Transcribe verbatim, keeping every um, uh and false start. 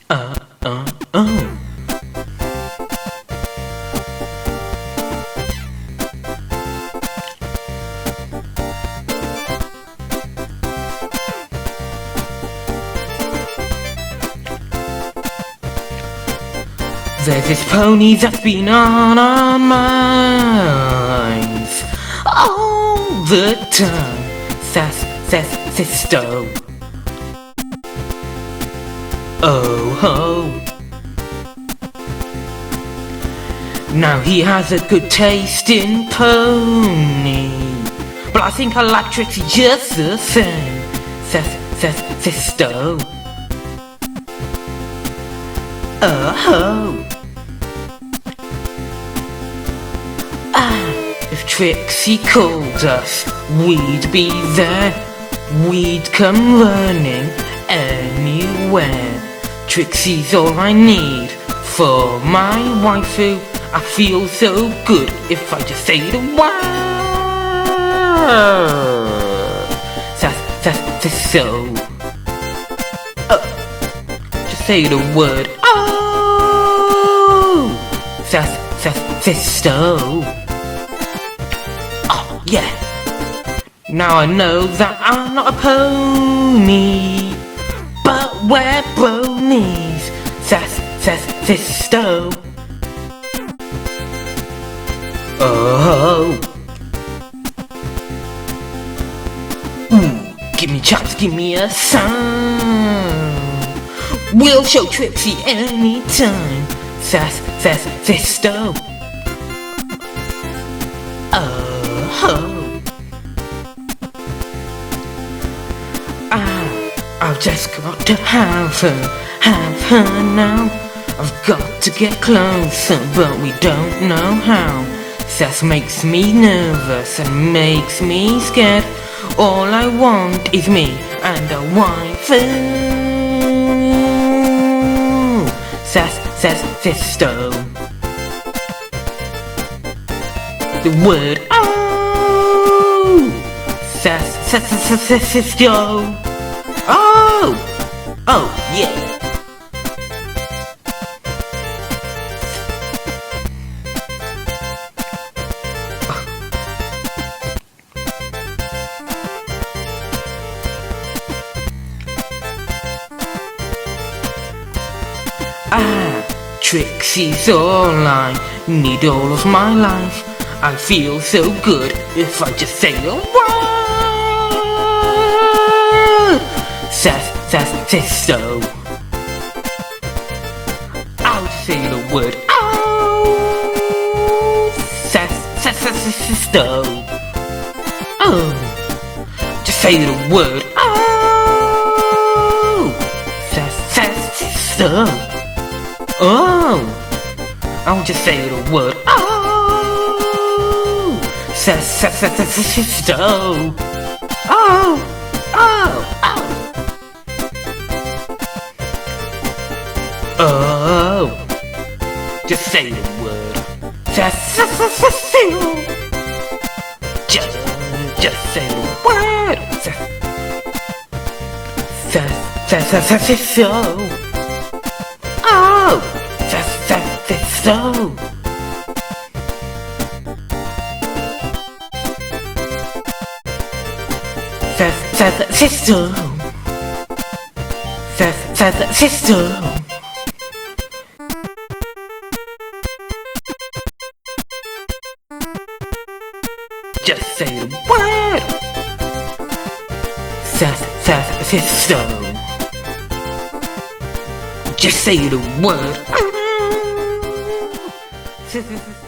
Uh, uh, oh. There's this pony that's been on our minds all the time. Sass, sass, sisto. Oh ho. Now he has a good taste in pony, but I think I like Trixie just the same. Sass, sass, sisto. Oh ho. Ah, if Trixie called us, we'd be there. We'd come running anywhere. Trixie's all I need for my waifu. I feel so good if I just say the word. Sass, sass, sass, so. Oh, just say the word. Oh, sass, sass, sass, so. Oh yeah. Now I know that I'm not a pony, but we're bronies. Sass, sass, sisto. Oh. Ooh, give me a chance, give me a sign. We'll show Trixie anytime. Sass, sass, sisto. Oh. Ah, I've just got to have her, have her now. I've got to get closer, but we don't know how. Sass makes me nervous and makes me scared. All I want is me and a waifu. Sass, sass, sisto. The word oh. Sass, sass, sass, sass, sisto. Oh, oh yeah. Ah, Trixie's all I need all of my life. I feel so good if I just say a word. Sass, sass, sisto. I'll just say the word. Oh, sass, sass, sass, sisto. Oh, just say the word. Oh, sass, sass, sisto. Oh, I'll just say the word. Oh, sass, sass, sass, sass, sisto. Oh, oh, oh. Oh, just say the word. Sass, sass, sass, sass, sisto. Just, just say the word. Sass, sass, sass, sass, sass, sisto. Oh, sass, sass, sisto. Sass, sass, sisto. Sass, sass, sisto. Just say the word. Sass, sass, sisto. Just say the word.